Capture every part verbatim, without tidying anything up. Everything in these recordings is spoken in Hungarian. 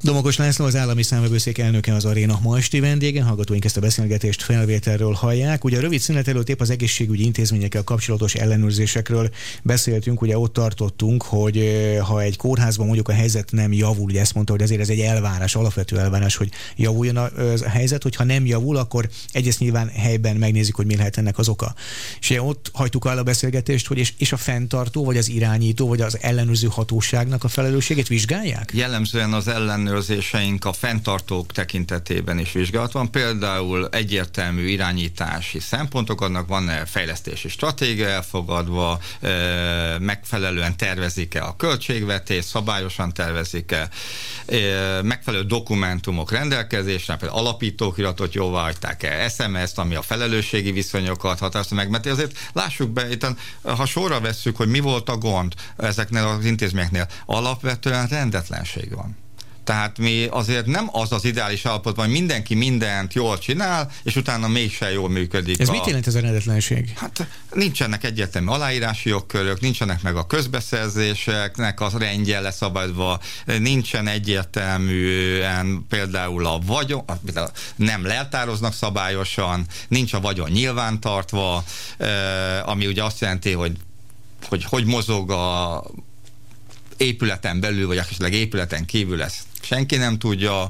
Domokos László, az állami számvevőszék elnöke, az Aréna ma esti vendége. Hallgatóink ezt a beszélgetést felvételről hallják. Ugye a rövid szünet előtt épp az egészségügyi intézményekkel kapcsolatos ellenőrzésekről beszéltünk. Ugye ott tartottunk, hogy ha egy kórházban mondjuk a helyzet nem javul, ugye ezt mondta, hogy azért ez egy elvárás, alapvető elvárás, hogy javuljon a, a helyzet, hogyha nem javul, akkor egyrészt nyilván helyben megnézik, hogy mi lehet ennek az oka. És ugye ott hagytuk el a beszélgetést, hogy és, és a fenntartó, vagy az irányító, vagy az ellenőrző hatóságnak a felelősségét vizsgálják? Jellemzően az ellenőrzéseink a fenntartók tekintetében is vizsgálat van. Például egyértelmű irányítási szempontok, annak van-e fejlesztési stratégia elfogadva, megfelelően tervezik-e a költségvetés, szabályosan tervezik-e, megfelelő dokumentumok rendelkezésre, például alapítókiratot jóváhagyták-e, es em es-t, ami a felelősségi viszonyokat határozta meg, mert azért lássuk be, itt, ha sorra vesszük, hogy mi volt a gond ezeknél az intézményeknél, alapvetően rendetlenség van. Tehát mi azért nem az az ideális állapotban, hogy mindenki mindent jól csinál, és utána mégsem jól működik. Ez a... mit jelent ez a rendetlenség? Hát nincsenek egyértelmű aláírási jogkörök, nincsenek meg a közbeszerzéseknek a rendje leszabadva, nincsen egyértelműen például a vagyon, nem leltároznak szabályosan, nincs a vagyon nyilvántartva, ami ugye azt jelenti, hogy hogy, hogy mozog a épületen belül, vagy esetleg épületen kívül, ezt senki nem tudja.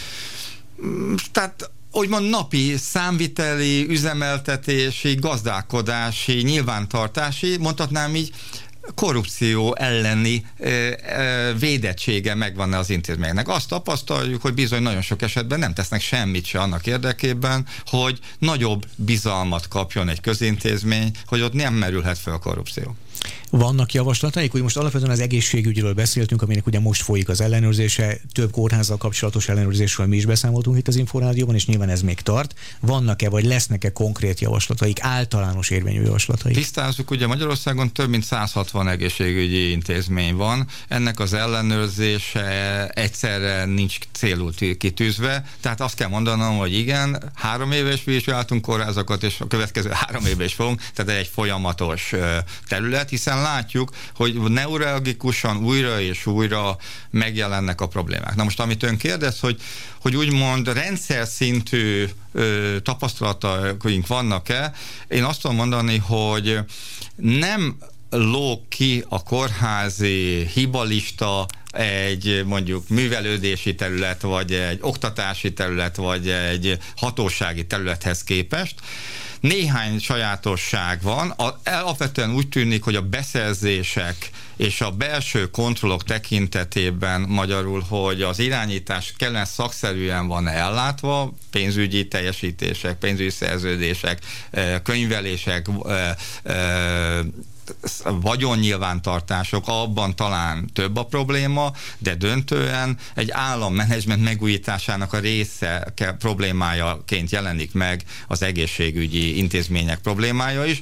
Tehát úgymond napi számviteli, üzemeltetési, gazdálkodási, nyilvántartási, mondhatnám így, korrupció elleni ö, ö, védettsége megvan az intézménynek. Azt tapasztaljuk, hogy bizony nagyon sok esetben nem tesznek semmit se annak érdekében, hogy nagyobb bizalmat kapjon egy közintézmény, hogy ott nem merülhet fel a korrupció. Vannak javaslataik? Úgy most alapvetően az egészségügyről beszéltünk, aminek ugye most folyik az ellenőrzése, több kórházzal kapcsolatos ellenőrzésről mi is beszámoltunk itt az Inforádióban, és nyilván ez még tart. Vannak-e, vagy lesznek-e konkrét javaslataik, általános érvényű javaslataik? Tisztázzuk, ugye Magyarországon több mint száz hatvan egészségügyi intézmény van, ennek az ellenőrzése egyszerre nincs célul kitűzve, tehát azt kell mondanom, hogy igen, három éve is vizsgáltunk kórházakat, és a következő három éve is fogunk, tehát egy folyamatos terület, hiszen látjuk, hogy neurologikusan újra és újra megjelennek a problémák. Na most, amit ön kérdez, hogy, hogy úgymond rendszer szintű ö, tapasztalataink vannak-e, én azt tudom mondani, hogy nem lóg ki a kórházi hibalista egy mondjuk művelődési terület, vagy egy oktatási terület, vagy egy hatósági területhez képest. Néhány sajátosság van. Alapvetően úgy tűnik, hogy a beszerzések és a belső kontrollok tekintetében, magyarul, hogy az irányítás kellene szakszerűen van ellátva, pénzügyi teljesítések, pénzügyi szerződések, könyvelések, vagyonnyilvántartások, abban talán több a probléma, de döntően egy állammenedzsment megújításának a része problémájaként jelenik meg az egészségügyi intézmények problémája is.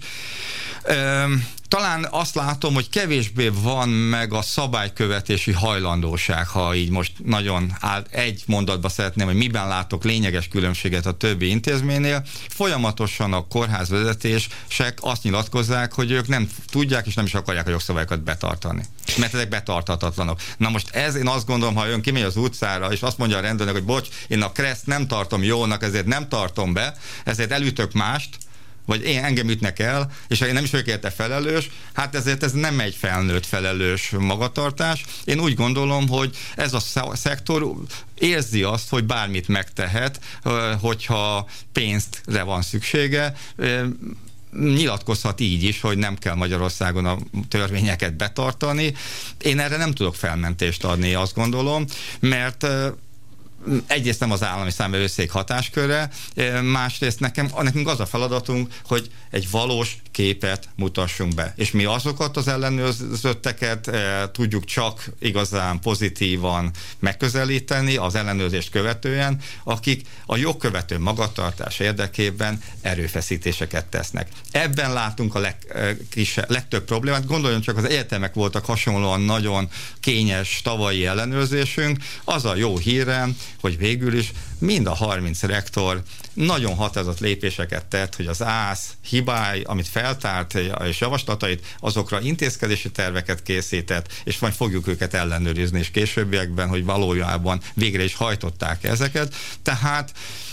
Talán azt látom, hogy kevésbé van meg a szabálykövetési hajlandóság, ha így most nagyon áll, egy mondatba szeretném, hogy miben látok lényeges különbséget a többi intézménynél. Folyamatosan a kórházvezetések azt nyilatkozzák, hogy ők nem tudják és nem is akarják a jogszabályokat betartani. Mert ezek betartatatlanok. Na most ez, én azt gondolom, ha ön kimegy az utcára, és azt mondja a rendőrnek, hogy bocs, én a kreszt nem tartom jónak, ezért nem tartom be, ezért elütök mást, vagy én engem ütnek el, és én nem is vagyok érte felelős, hát ezért ez nem egy felnőtt felelős magatartás. Én úgy gondolom, hogy ez a szektor érzi azt, hogy bármit megtehet, hogyha pénzre van szüksége, nyilatkozhat így is, hogy nem kell Magyarországon a törvényeket betartani. Én erre nem tudok felmentést adni, azt gondolom, mert egyrészt nem az állami számvevőszék hatásköre, másrészt nekem, nekünk az a feladatunk, hogy egy valós képet mutassunk be. És mi azokat az ellenőrzötteket e, tudjuk csak igazán pozitívan megközelíteni az ellenőrzést követően, akik a jogkövető magatartás érdekében erőfeszítéseket tesznek. Ebben látunk a legkisebb, legtöbb problémát. Gondoljon csak, az egyetemek voltak hasonlóan nagyon kényes tavalyi ellenőrzésünk. Az a jó hírem, hogy végül is mind a harminc rektor nagyon határozott lépéseket tett, hogy az ÁSZ hibái, amit feltárt és javaslatait, azokra intézkedési terveket készített, és majd fogjuk őket ellenőrizni, és későbbiekben, hogy valójában végre is hajtották ezeket. Tehát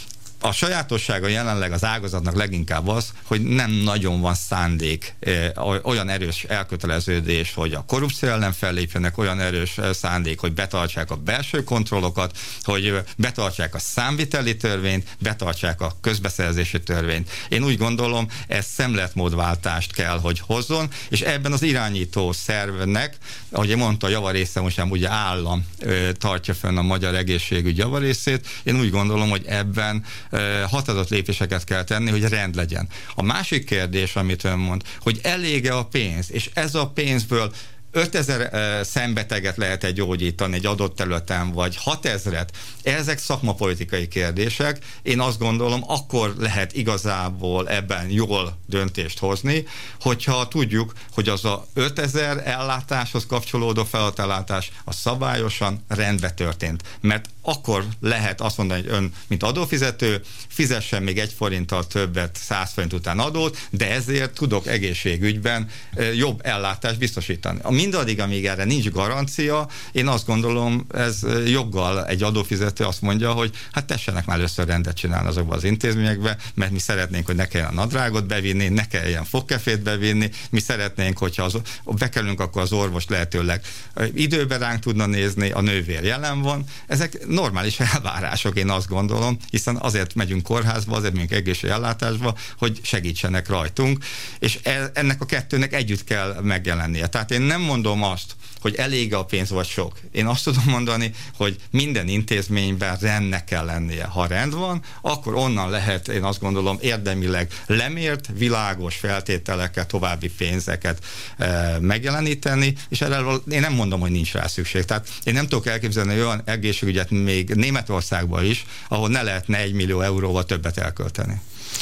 a sajátossága jelenleg az ágazatnak leginkább az, hogy nem nagyon van szándék, olyan erős elköteleződés, hogy a korrupció ellen fellépjenek, olyan erős szándék, hogy betartsák a belső kontrollokat, hogy betartsák a számviteli törvényt, betartsák a közbeszerzési törvényt. Én úgy gondolom, ez szemléletmódváltást kell, hogy hozzon, és ebben az irányító szervnek, ahogy én mondta, a javarésze most nem ugye állam tartja fönn a magyar egészségügy javarészét, én úgy gondolom, hogy ebben határozott lépéseket kell tenni, hogy rend legyen. A másik kérdés, amit ön mond, hogy elége a pénz, és ez a pénzből ötezer uh, szembeteget lehet gyógyítani egy adott területen, vagy hatezret, ezek szakmapolitikai kérdések. Én azt gondolom, akkor lehet igazából ebben jól döntést hozni, hogyha tudjuk, hogy az a ötezer ellátáshoz kapcsolódó feladatellátás a szabályosan rendbe történt. Mert akkor lehet azt mondani, hogy ön, mint adófizető, fizessen még egy forinttal többet száz forint után adót, de ezért tudok egészségügyben uh, jobb ellátást biztosítani. Mindaddig, amíg erre nincs garancia, én azt gondolom, ez joggal egy adófizető azt mondja, hogy hát tessenek már először rendet csinálni azokban az intézményekbe, mert mi szeretnénk, hogy ne kelljen a nadrágot bevinni, ne kelljen fogkefét bevinni, mi szeretnénk, hogyha az, bekerülünk, akkor az orvos lehetőleg időben ránk tudna nézni, a nővér jelen van. Ezek normális elvárások, én azt gondolom, hiszen azért megyünk kórházba, azért megyünk egészségellátásba, hogy segítsenek rajtunk, és ennek a kettőnek együtt kell megjelennie. Tehát én nem mondom azt, hogy elég a pénz vagy sok. Én azt tudom mondani, hogy minden intézményben rendnek kell lennie. Ha rend van, akkor onnan lehet, én azt gondolom, érdemileg lemért, világos feltételekkel további pénzeket e, megjeleníteni, és erre én nem mondom, hogy nincs rá szükség. Tehát én nem tudok elképzelni olyan egészségügyet még Németországban is, ahol ne lehetne egy millió euróval többet elkölteni.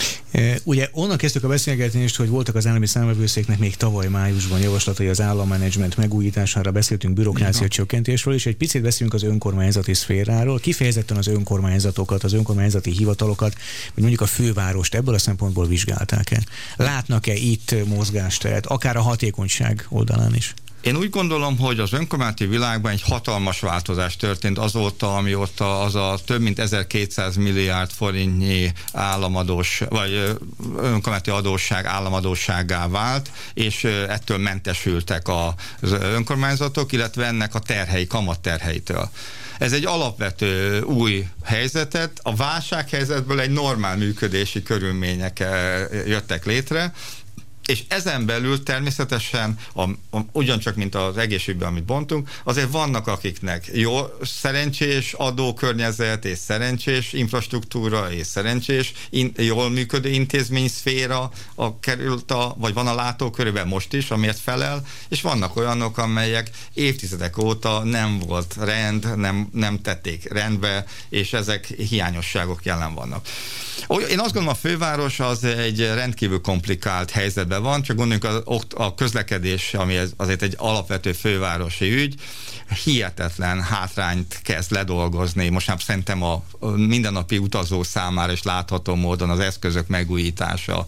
Ugye onnan kezdtük a beszélgetést, hogy voltak az állami számvevőszéknek még tavaly májusban javaslatai az állammenedzsment megújítására, beszéltünk bürokrácia csökkentésről, és egy picit beszélünk az önkormányzati szféráról, kifejezetten az önkormányzatokat, az önkormányzati hivatalokat, vagy mondjuk a fővárost ebből a szempontból vizsgálták-e? Látnak-e itt mozgásteret, akár a hatékonyság oldalán is? Én úgy gondolom, hogy az önkormányzati világban egy hatalmas változás történt azóta, amióta az a több mint ezerkétszáz milliárd forintnyi államadós, vagy önkormányzati adósság államadóssággá vált, és ettől mentesültek az önkormányzatok, illetve ennek a terhei, kamatterheitől. Ez egy alapvető új helyzetet, a válsághelyzetből egy normál működési körülmények jöttek létre, és ezen belül természetesen, a, a, ugyancsak, mint az egészségügyben, amit bontunk, azért vannak, akiknek jó, szerencsés adókörnyezet, és szerencsés infrastruktúra, és szerencsés, in, jól működő intézményszféra a, került a, vagy van a látókörében most is, amiért felel, és vannak olyanok, amelyek évtizedek óta nem volt rend, nem, nem tették rendbe, és ezek hiányosságok jelen vannak. Én azt gondolom, a főváros az egy rendkívül komplikált helyzetben van, csak gondoljunk a, a közlekedés, ami azért egy alapvető fővárosi ügy, hihetetlen hátrányt kezd ledolgozni. Most már szerintem a mindennapi utazó számára is látható módon az eszközök megújítása,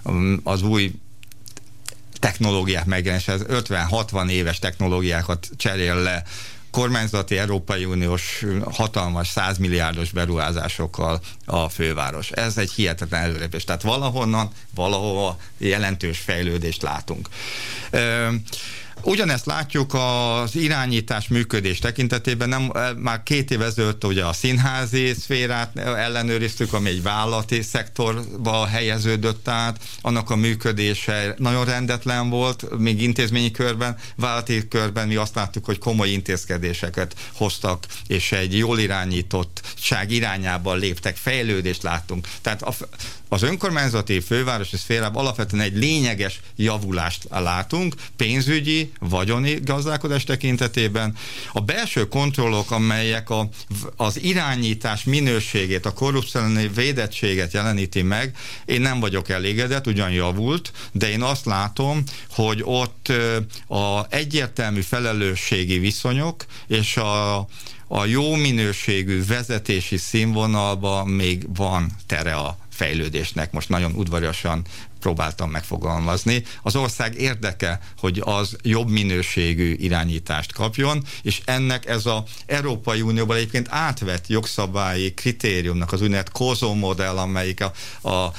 az új technológiák megjelenése, ez ötven-hatvan éves technológiákat cserél le, kormányzati, Európai Uniós hatalmas százmilliárdos beruházásokkal a főváros. Ez egy hihetetlen előrelépés. Tehát valahonnan, valahova jelentős fejlődést látunk. Ugyanezt látjuk az irányítás működés tekintetében, nem, már két év ezelőtt ugye a színházi szférát ellenőriztük, ami egy vállalati szektorba helyeződött át, annak a működése nagyon rendetlen volt, még intézményi körben, vállalati körben mi azt láttuk, hogy komoly intézkedéseket hoztak, és egy jól irányítottság irányában léptek, fejlődést láttunk. Tehát a, az önkormányzati fővárosi szférában alapvetően egy lényeges javulást látunk, pénzügyi vagyoni gazdálkodás tekintetében. A belső kontrollok, amelyek a, az irányítás minőségét, a korrupció elleni védettséget jeleníti meg, én nem vagyok elégedett, ugyan javult, de én azt látom, hogy ott a egyértelmű felelősségi viszonyok és a, a jó minőségű vezetési színvonalban még van tere a fejlődésnek. Most nagyon udvariasan próbáltam megfogalmazni. Az ország érdeke, hogy az jobb minőségű irányítást kapjon, és ennek ez az Európai Unióban egyébként átvett jogszabályi kritériumnak az úgynevezett COSO modell, amelyik a, a, a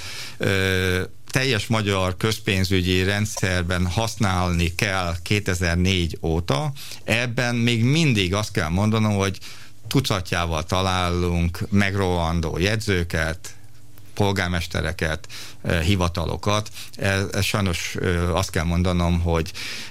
teljes magyar közpénzügyi rendszerben használni kell kétezer-négy óta, ebben még mindig azt kell mondanom, hogy tucatjával találunk megrohandó jegyzőket, polgármestereket, hivatalokat. Ez, ez sajnos azt kell mondanom, hogy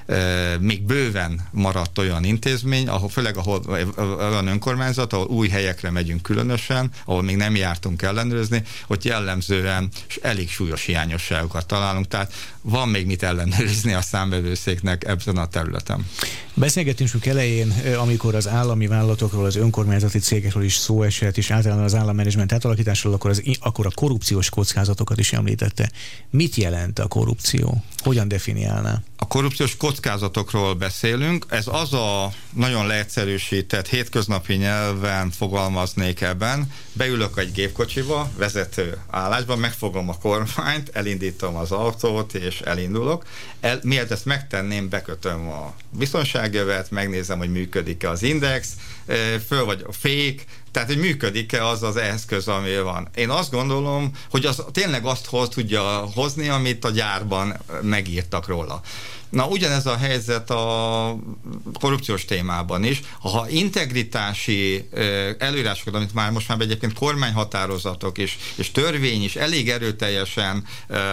még bőven maradt olyan intézmény, ahol, főleg ahol olyan önkormányzat, ahol új helyekre megyünk különösen, ahol még nem jártunk ellenőrizni, hogy jellemzően elég súlyos hiányosságokat találunk, tehát van még mit ellenőrizni a számvevőszéknek ebben a területen. Beszélgetésünk elején, amikor az állami vállalatokról, az önkormányzati cégekről is szó esett, és általában az állammenedzsment átalakításról, akkor, az, akkor a korrupciós kockázatokat is említette. Mit jelent a korrupció? Hogyan definiálná? A korrupciós kockázatokról beszélünk. Ez az a nagyon leegyszerűsített, hétköznapi nyelven fogalmaznék ebben. Beülök egy gépkocsiba, vezető állásban, megfogom a kormányt, elindítom az autót, és elindulok. El, miért ezt megtenném, bekötöm a biztonságjövet, megnézem, hogy működik-e az index, föl vagy a fék, tehát, hogy működik-e az az eszköz, ami van. Én azt gondolom, hogy az tényleg azt hoz, tudja hozni, amit a gyárban megírtak róla. Na, ugyanez a helyzet a korrupciós témában is. Ha integritási előírásokat, amit már most már egyébként kormányhatározatok és, és törvény is elég erőteljesen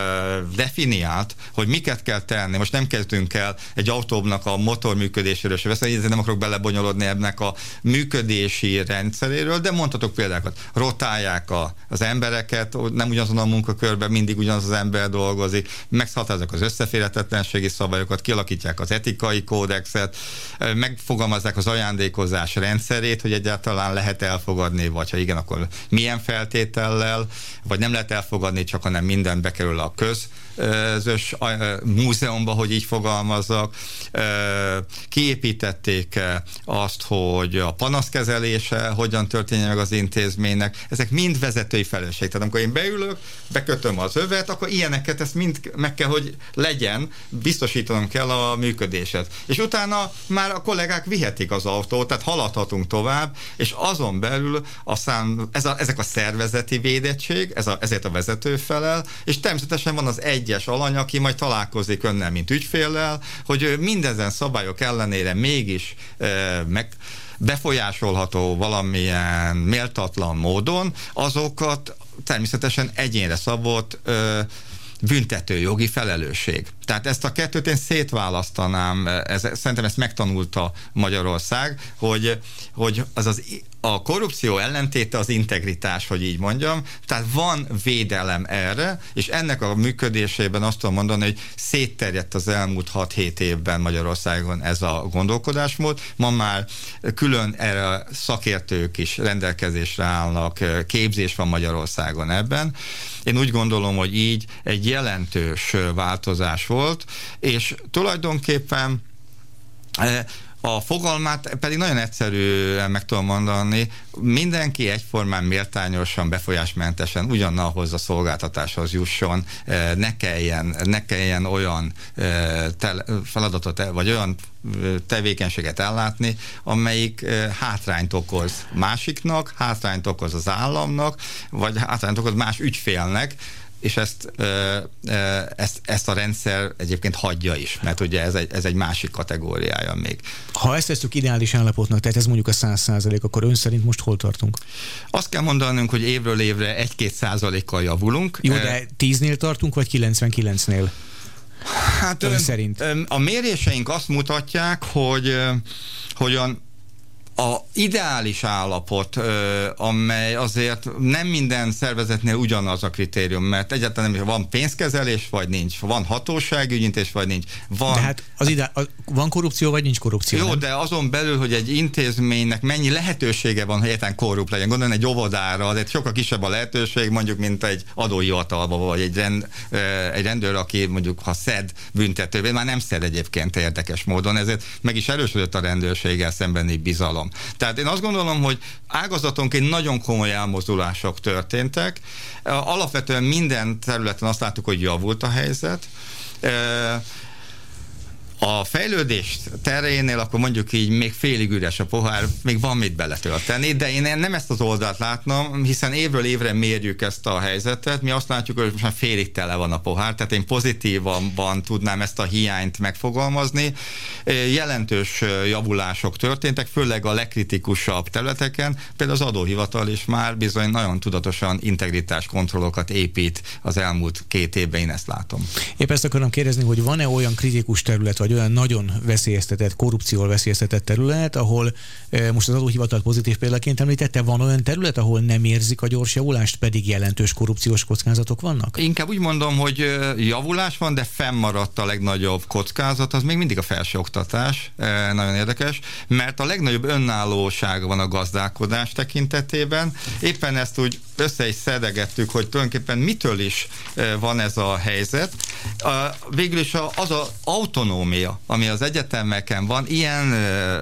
definiált, hogy miket kell tenni. Most nem kezdünk el egy autónak a motor működéséről se beszélni, ezért nem akarok belebonyolódni ennek a működési rendszeréről, de mondhatok példákat. Rotálják a, az embereket, nem ugyanazon a munkakörben mindig ugyanaz az ember dolgozik, megszabályozzák az összeférhetetlenségi szabályokat, kialakítják az etikai kódexet, megfogalmazzák az ajándékozás rendszerét, hogy egyáltalán lehet elfogadni, vagy ha igen, akkor milyen feltétellel, vagy nem lehet elfogadni, csak hanem minden bekerül a közös múzeumba, hogy így fogalmazzak. Kiépítették azt, hogy a panaszkezelése hogyan történjen meg az intézménynek. Ezek mind vezetői felelősség. Tehát amikor én beülök, bekötöm az övet, akkor ilyeneket ezt mind meg kell, hogy legyen, biztosítanom kell a működéset. És utána már a kollégák vihetik az autót, tehát haladhatunk tovább, és azon belül aztán ez a, ezek a szervezeti védettség, ez a, ezért a vezető felel, és természetesen van az egyes alany, aki majd találkozik önnel, mint ügyféllel, hogy mindezen szabályok ellenére mégis e, meg befolyásolható valamilyen méltatlan módon, azokat természetesen egyénre szabott e, büntető jogi felelősség. Tehát ezt a kettőt én szétválasztanám, ez, szerintem ezt megtanulta Magyarország, hogy, hogy az az, a korrupció ellentéte az integritás, hogy így mondjam, tehát van védelem erre, és ennek a működésében azt tudom mondani, hogy szétterjedt az elmúlt hat-hét évben Magyarországon ez a gondolkodásmód. Ma már külön erre szakértők is rendelkezésre állnak, képzés van Magyarországon ebben. Én úgy gondolom, hogy így egy jelentős változás volt, és tulajdonképpen a fogalmát pedig nagyon egyszerűen meg tudom mondani, mindenki egyformán méltányosan, befolyásmentesen ugyanahoz a szolgáltatáshoz jusson, ne kelljen, ne kelljen olyan feladatot, vagy olyan tevékenységet ellátni, amelyik hátrányt okoz másiknak, hátrányt okoz az államnak, vagy hátrányt okoz más ügyfélnek, és ezt, ezt, ezt a rendszer egyébként hagyja is, mert ugye ez egy, ez egy másik kategóriája még. Ha ezt tesszük ideális állapotnak, tehát ez mondjuk a száz százalék, akkor ön szerint most hol tartunk? Azt kell mondanunk, hogy évről évre egy-két százalékkal javulunk. Jó, de tíznél tartunk, vagy kilencvenkilencnél? Hát ön, ön szerint? A méréseink azt mutatják, hogy, hogy olyan a ideális állapot, amely azért nem minden szervezetnél ugyanaz a kritérium, mert egyáltalán nem van pénzkezelés, vagy nincs, van hatóságügyintés, vagy nincs. Van, de hát az ide, az, van korrupció, vagy nincs korrupció? Jó, nem? De azon belül, hogy egy intézménynek mennyi lehetősége van, hogy egyáltalán korrupt legyen. Gondolom egy óvodára, azért sokkal kisebb a lehetőség, mondjuk, mint egy adóhivatalba, vagy egy, rend, egy rendőr, aki mondjuk, ha szed büntetővé, már nem szed egyébként érdekes módon, ezért meg is erősödött a rendőrséggel szembeni bizalom. Tehát én azt gondolom, hogy ágazatonként nagyon komoly elmozdulások történtek. Alapvetően minden területen azt láttuk, hogy javult a helyzet. A fejlődés terénél akkor mondjuk így még félig üres a pohár, még van mit beletölteni, de én nem ezt az oldalt látnom, hiszen évről évre mérjük ezt a helyzetet, mi azt látjuk, hogy most már félig tele van a pohár, tehát én pozitívan tudnám ezt a hiányt megfogalmazni. Jelentős javulások történtek, főleg a legkritikusabb területeken, például az adóhivatal is már bizony nagyon tudatosan integritás kontrollokat épít az elmúlt két évben, én ezt látom. Épp ezt akarom kérdezni, hogy van-e olyan kritikus terület, vagy olyan nagyon veszélyeztetett, korrupcióval veszélyeztetett terület, ahol e, most az adóhivatal pozitív példaként említette, van olyan terület, ahol nem érzik a gyors javulást, pedig jelentős korrupciós kockázatok vannak? Inkább úgy mondom, hogy javulás van, de fennmaradt a legnagyobb kockázat, az még mindig a felsőoktatás, e, nagyon érdekes, mert a legnagyobb önállóság van a gazdálkodás tekintetében. Éppen ezt úgy össze is szedegettük, hogy tulajdonképpen mitől is van ez a helyzet. Végül is az az autonómia, ami az egyetemeken van, ilyen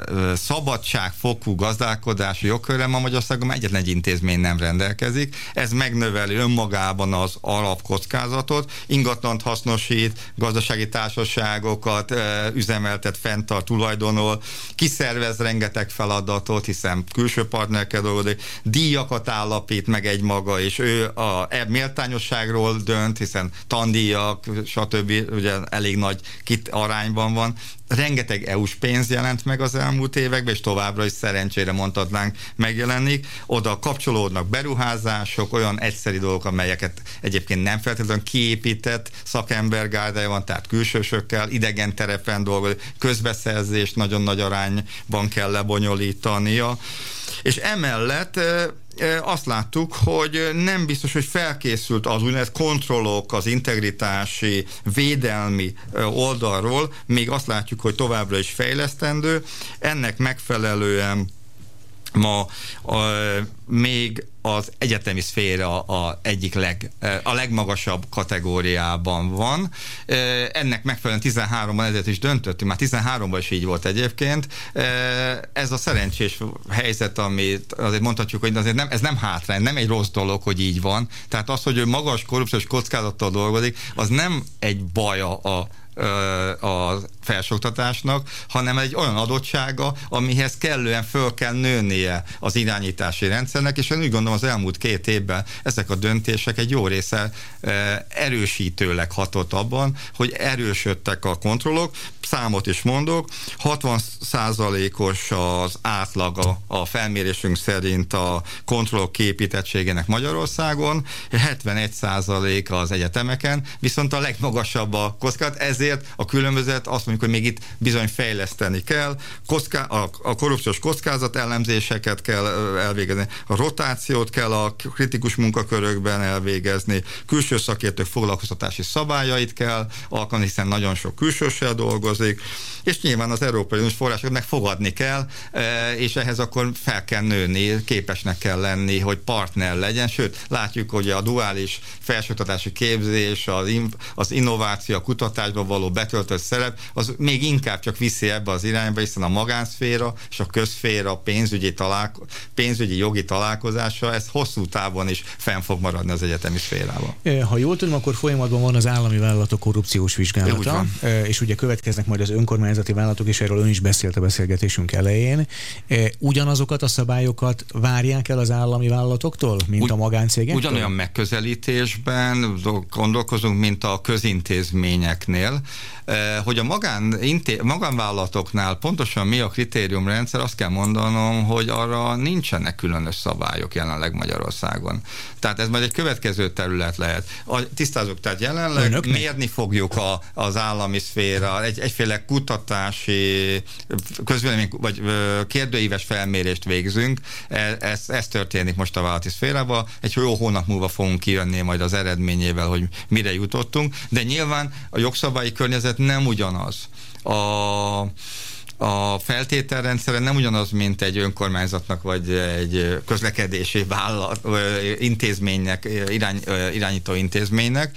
szabadságfokú gazdálkodási jogkörrel ma Magyarországon egyetlen egy intézmény nem rendelkezik. Ez megnöveli önmagában az alapkockázatot, ingatlant hasznosít, gazdasági társaságokat üzemeltet, fenntart, tulajdonol, kiszervez rengeteg feladatot, hiszen külső partnerekkel dolgozik, díjakat állapít meg egy maga, és ő a e méltányosságról dönt, hiszen tandíjak, stb. Ugye elég nagy kit arányban van. Rengeteg é u-s pénz jelent meg az elmúlt években, és továbbra is szerencsére mondhatnánk megjelenik. Oda kapcsolódnak beruházások, olyan egyszeri dolgok, amelyeket egyébként nem feltétlenül kiépített szakembergárdája van, tehát külsősökkel, idegen terepen dolgozik, közbeszerzést nagyon nagy arányban kell lebonyolítania. És emellett azt láttuk, hogy nem biztos, hogy felkészült az úgynevezett kontrollok, az integritási, védelmi oldalról, még azt látjuk, hogy továbbra is fejlesztendő. Ennek megfelelően ma a, még az egyetemi szféra a egyik leg, a legmagasabb kategóriában van. Ennek megfelelően tizenháromban ezért is döntöttünk, már tizenháromban is így volt egyébként. Ez a szerencsés helyzet, amit azért mondhatjuk, hogy azért nem, ez nem hátrány, nem egy rossz dolog, hogy így van. Tehát az, hogy ő magas korrupciós kockázattal dolgozik, az nem egy baja a a felsőoktatásnak, hanem egy olyan adottsága, amihez kellően föl kell nőnie az irányítási rendszernek, és én úgy gondolom az elmúlt két évben ezek a döntések egy jó része erősítőleg hatott abban, hogy erősödtek a kontrollok. Számot is mondok, hatvan százalékos az átlaga a felmérésünk szerint a kontrollok kiépítettségének Magyarországon, hetvenegy százalék az egyetemeken, viszont a legmagasabb a kockázat, ezért a különbözet azt mondjuk, hogy még itt bizony fejleszteni kell, Kocká- a, a korrupciós kockázat elemzéseket kell elvégezni, a rotációt kell a kritikus munkakörökben elvégezni, külső szakértők foglalkoztatási szabályait kell alkalmazni, hiszen nagyon sok külsőssel dolgozik, és nyilván az Európai Uniós forrásoknak fogadni kell, és ehhez akkor fel kell nőni, képesnek kell lenni, hogy partner legyen, sőt, látjuk, hogy a duális felsőoktatási képzés, az, in, az innováció, a kutatásban való betöltött szerep, az még inkább csak viszi ebbe az irányba, hiszen a magánszféra és a közszféra pénzügyi, találko- pénzügyi jogi találkozása, ez hosszú távon is fenn fog maradni az egyetemi szférában. Ha jól tudom, akkor folyamatban van az állami vállalatok korrupciós vizsgálata, és ugye következnek majd az önkormányzati vállalatok, és erről ön is beszélt a beszélgetésünk elején. Ugyanazokat a szabályokat várják el az állami vállalatoktól, mint Ugy, a magáncégektől? Ugyanolyan megközelítésben gondolkozunk, mint a közintézményeknél. Hogy a magán, inté, magánvállalatoknál pontosan mi a kritériumrendszer, azt kell mondanom, hogy arra nincsenek különös szabályok jelenleg Magyarországon. Tehát ez majd egy következő terület lehet. A, tisztázok, tehát jelenleg Önöknek? mérni fogjuk a, az állami szféra, egy, egyféle kutatási közvélemény, vagy kérdőíves felmérést végzünk. Ez, ez történik most a vállalati szférában. Egy jó hónap múlva fogunk kijönni majd az eredményével, hogy mire jutottunk, de nyilván a jogszabályi környezet nem ugyanaz. A, a feltételrendszere nem ugyanaz, mint egy önkormányzatnak, vagy egy közlekedési vállalat, intézménynek, irány, irányító intézménynek.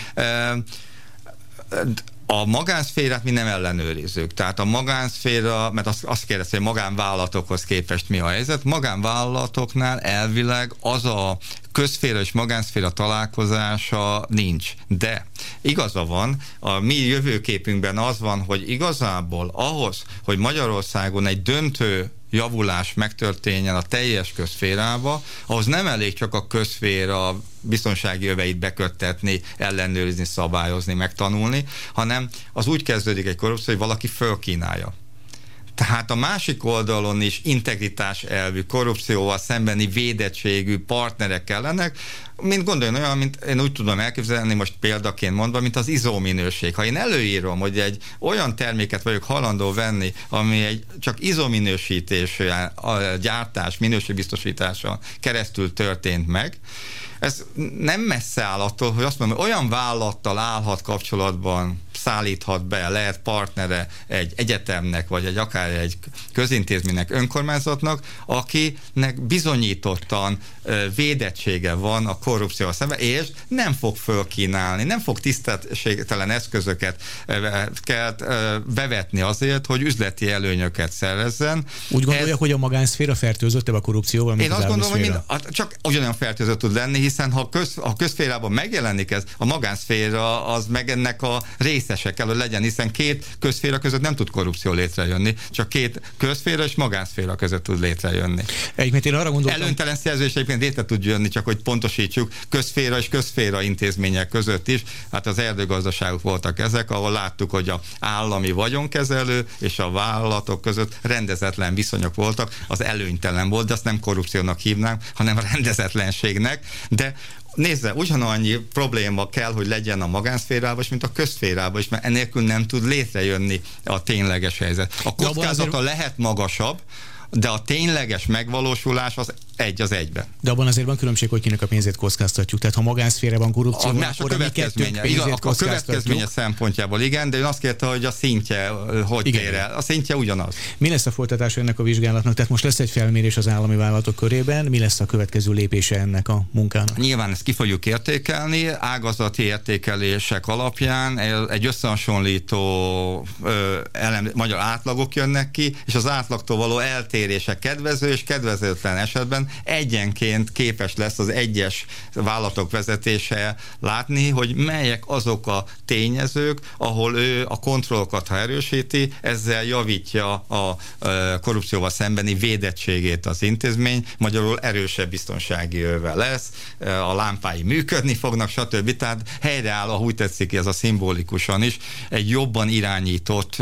A magánszférát mi nem ellenőrizzük. Tehát a magánszféra, mert azt, azt kérdezte, hogy magánvállalatokhoz képest mi a helyzet. Magánvállalatoknál elvileg az a közszféra és magánszféra találkozása nincs. De igaza van, a mi jövőképünkben az van, hogy igazából ahhoz, hogy Magyarországon egy döntő javulás megtörténjen a teljes közszférába, ahhoz nem elég csak a közszféra biztonsági öveit beköttetni, ellenőrizni, szabályozni, megtanulni, hanem az úgy kezdődik egy korrupció, hogy valaki fölkínálja. Tehát a másik oldalon is integritás elvű, korrupcióval szembeni védettségű partnerek kellenek, mint gondoljon olyan, mint én úgy tudom elképzelni, most példaként mondva, mint az izó minőség. Ha én előírom, hogy egy olyan terméket vagyok hajlandó venni, ami egy csak izóminősítés, a gyártás, minőségbiztosítása keresztül történt meg, ez nem messze áll attól, hogy azt mondom, hogy olyan vállalattal állhat kapcsolatban, szállíthat be, lehet partnere egy egyetemnek, vagy egy akár egy közintézménynek, önkormányzatnak, akinek bizonyítottan védettsége van a korrupcióval szemben, és nem fog fölkínálni, nem fog tisztességtelen eszközöket kell bevetni azért, hogy üzleti előnyöket szerezzen. Úgy gondolja, Ez... hogy a magánszféra fertőzöttebb a korrupcióval, mint Én az azt gondolom, hogy mind, mind, csak ugyanolyan fertőzött tud lenni, hiszen ha köz, a közszférában megjelenik ez, a magánszféra az meg ennek a részese kell, hogy legyen, hiszen két közszféra között nem tud korrupció létrejönni, csak két közszféra és magánszféra között tud létrejönni. Egyébként én arra gondoltam... Előnytelen szerződés egyébként létre tud jönni, csak hogy pontosítsuk, közszféra és közszféra intézmények között is. Hát az erdőgazdaságok voltak ezek, ahol láttuk, hogy a állami vagyonkezelő és a vállalatok között rendezetlen viszonyok voltak, az előnytelen volt, de azt nem korrupciónak hívnánk, hanem rendezetlenségnek, de nézze, ugyanannyi probléma kell, hogy legyen a magánszférában, mint a közszférában is, mert enélkül nem tud létrejönni a tényleges helyzet. A kockázata azért... lehet magasabb, de a tényleges megvalósulás az egy az egyben. De abban azért van különbség, hogy kinek a pénzét kockáztatjuk. Tehát ha magánszférában korrupció a, van, akkor a következménye, igen, a következménye szempontjából igen, de ön azt kérte, hogy a szintje hogy igen. tér el. A szintje ugyanaz. Mi lesz a folytatása ennek a vizsgálatnak? Tehát most lesz egy felmérés az állami vállalatok körében, mi lesz a következő lépése ennek a munkának? Nyilván ezt ki fogjuk értékelni, ágazati értékelések alapján egy összehasonlító ö, elem, magyar átlagok jönnek ki, és az átlagtól való eltérések kedvező és kedvezőtlen esetben egyenként képes lesz az egyes vállalatok vezetése látni, hogy melyek azok a tényezők, ahol ő a kontrollokat, ha erősíti, ezzel javítja a korrupcióval szembeni védettségét az intézmény, magyarul erősebb biztonsági öve lesz, a lámpái működni fognak, stb. Tehát helyreáll, ahogy úgy tetszik, ez a szimbolikusan is, egy jobban irányított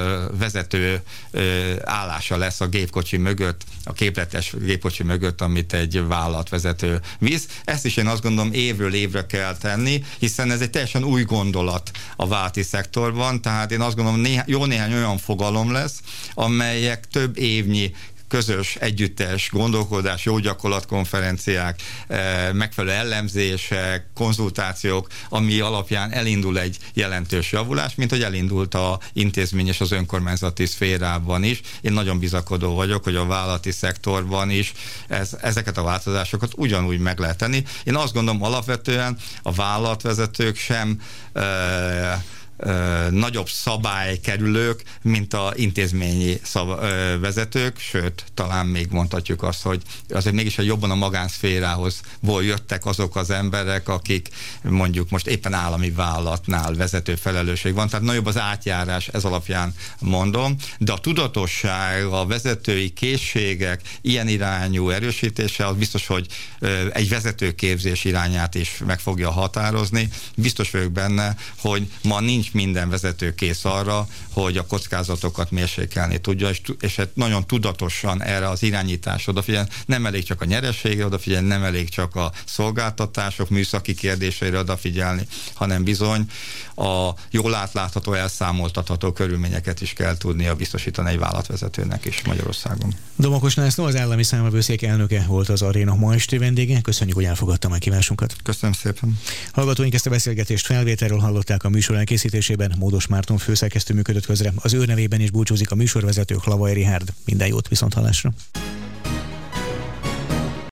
vezető állása lesz a gépkocsi mögött, a képletes gépkocsi mögött, amit egy vállalatvezető visz. Ezt is én azt gondolom évről évre kell tenni, hiszen ez egy teljesen új gondolat a vállalati szektorban, tehát én azt gondolom néha, jó néhány olyan fogalom lesz, amelyek több évnyi közös, együttes gondolkodás, jó gyakorlatkonferenciák, megfelelő ellenzések, konzultációk, ami alapján elindul egy jelentős javulás, mint hogy elindult a intézmény és az önkormányzati szférában is. Én nagyon bizakodó vagyok, hogy a vállalati szektorban is ez, ezeket a változásokat ugyanúgy meg lehet tenni. Én azt gondolom alapvetően a vállalatvezetők sem e, Ö, nagyobb szabálykerülők, mint a intézményi szab, ö, vezetők, sőt, talán még mondhatjuk azt, hogy azért mégis a jobban a magánszférához jöttek azok az emberek, akik mondjuk most éppen állami vállalatnál vezető felelősség van, tehát nagyobb az átjárás, ez alapján mondom, de a tudatosság, a vezetői készségek ilyen irányú erősítése, az biztos, hogy ö, egy vezetőképzés irányát is meg fogja határozni. Biztos vagyok benne, hogy ma nincs nincs minden vezető kész arra, hogy a kockázatokat mérsékelni tudja, és, és nagyon tudatosan erre az irányítás odafigyel. Nem elég csak a nyerességre odafigyelni, nem elég csak a szolgáltatások műszaki kérdéseire odafigyelni, hanem bizony a jól átlátható, elszámoltatható körülményeket is kell tudnia biztosítani egy vállalatvezetőnek is Magyarországon. Domokos László, az állami számvevőszék elnöke volt az Aréna ma esti vendége. Köszönjük, hogy elfogadta a meghívásunkat. Köszönöm szépen. Hallgatóink, ezt a beszélgetést felvételről hallották, a műsor elkészítésében Módos Márton főszerkesztő működött közre. Az ő nevében is búcsúzik a műsorvezető, Hlavaj Richárd. Minden jót, viszonthallásra.